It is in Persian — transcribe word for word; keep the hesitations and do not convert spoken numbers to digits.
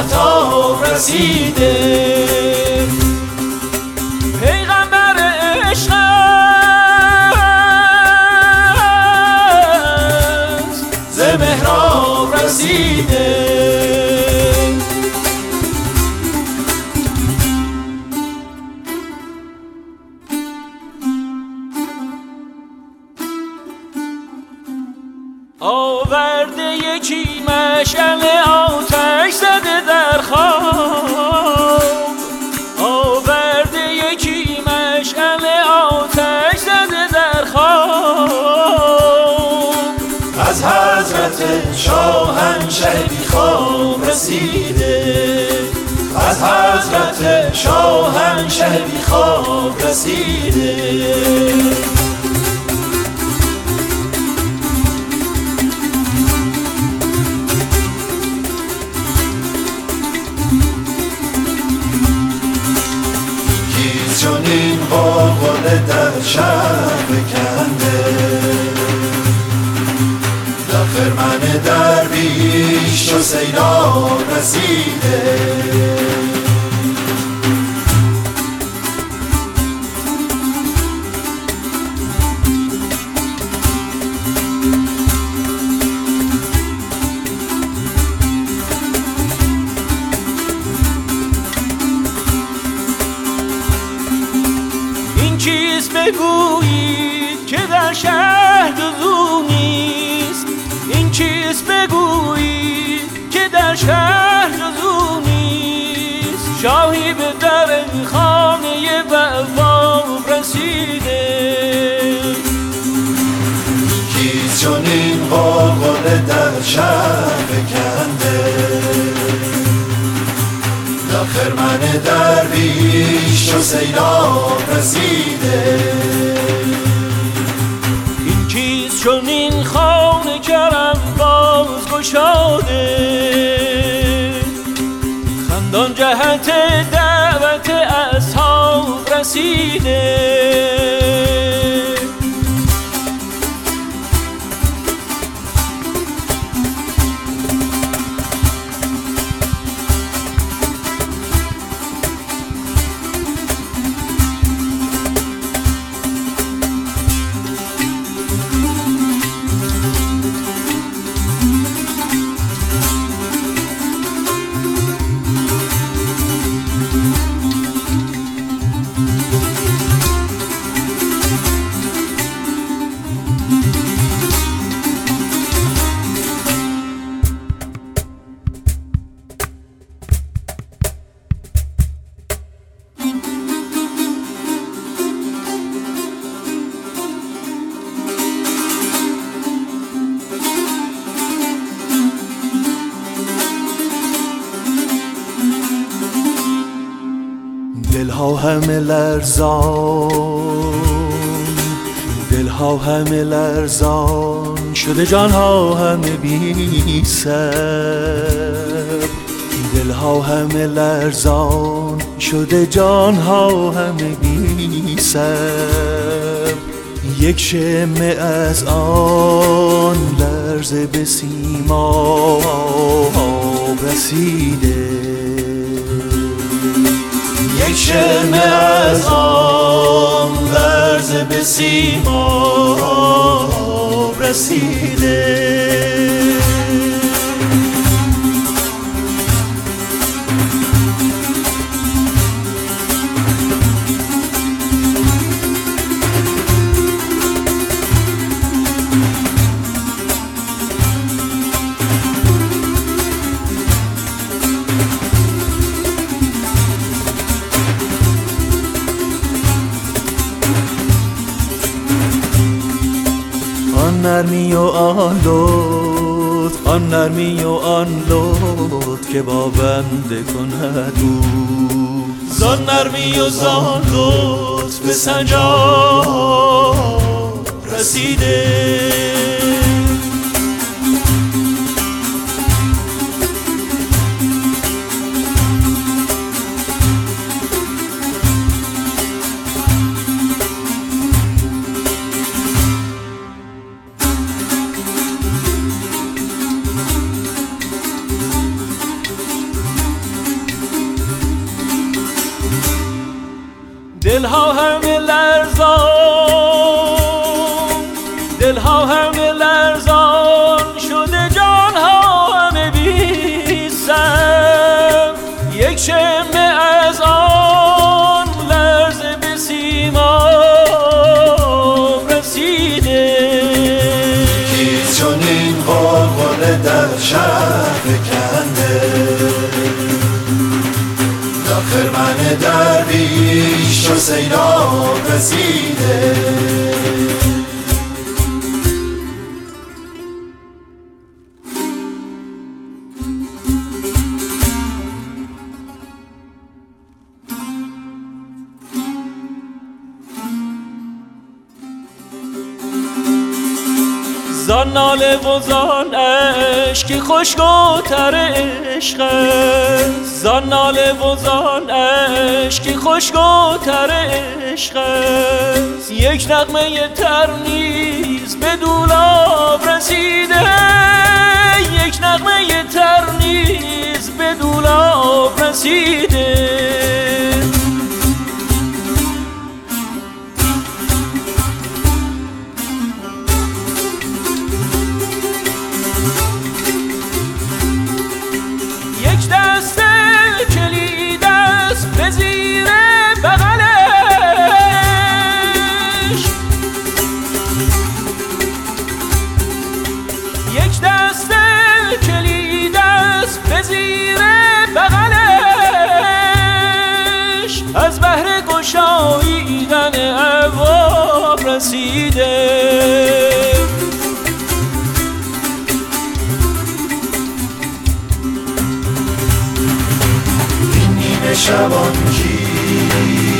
مهتاب رسیده. پیغمبر عشق است ز محراب رسیده. آورده یکی مشعل آتش زده در خواب، آورده یکی مشعل آتش زده در خواب. از حضرت شاهنشه بی خواب رسیده، از حضرت شاهنشه بی خواب رسیده. چون این غلغله در شهر بکنده، در خرمن درویش و سیلاب رسیده. چیز بگویید که در شهر جز او نیست، این چیز بگویید که در شهر جز او نیست. شاهی به در خانه بواب رسیده، کیست چون این غلغله در شهر بکنده، در خرمن درویش و سیلاب رسیده. این کیست چون این خانه کرم باز گشاده، خندان جهت دعوت اصحاب رسیده. دلها همه لرزان، دلها همه لرزان شده، جانها همه بی سر. دلها همه لرزان شده، جانها همه بی سر. یک شمه از آن لرزه به سیما رسیده، یک شمه از آن لرزه به سیما رسیده. آن نرمی و آن لطف، آن نرمی و آن لطف که با بنده کند او. زان نرمی و زان لطف به سنجاب رسیده. دلها همه لرزان، دلها همه لرزان شده، جانها همه بی سر. یک شمه از آن لرزه به سیمام رسیده. کیست چون این غلغله در شهر فکنده، تا خرمن درویش و سیلاب رسیده. زان ناله و زان عشقی خوشگوتر عشق است، زان ناله و زان عشقی خوشگوتر عشق است. یک نغمه تر نیز به دولاب رسیده، یک نغمه تر نیز به دولاب رسیده. دست کلید است به زیر بغلش، یک دست کلید است به زیر بغلش. از بهر گشاییدن ابواب رسیده. شبان کی